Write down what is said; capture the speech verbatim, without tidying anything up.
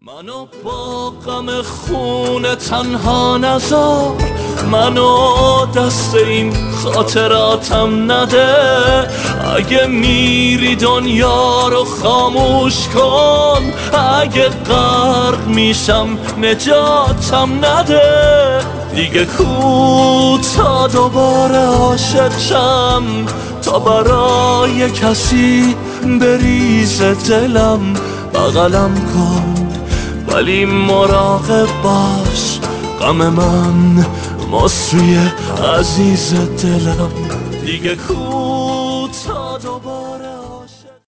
منو با غم خون تنها نذار، منو دست این خاطراتم نده. اگه میری دنیا رو خاموش کن، اگه غرق میشم نجاتم نده. دیگه کوتا دوباره عاشق شم تا برای کسی بریزه دلم. بغلم کن ولی مراقب باش، غم من مسری عزیز دلم. دیگه کوتا دوباره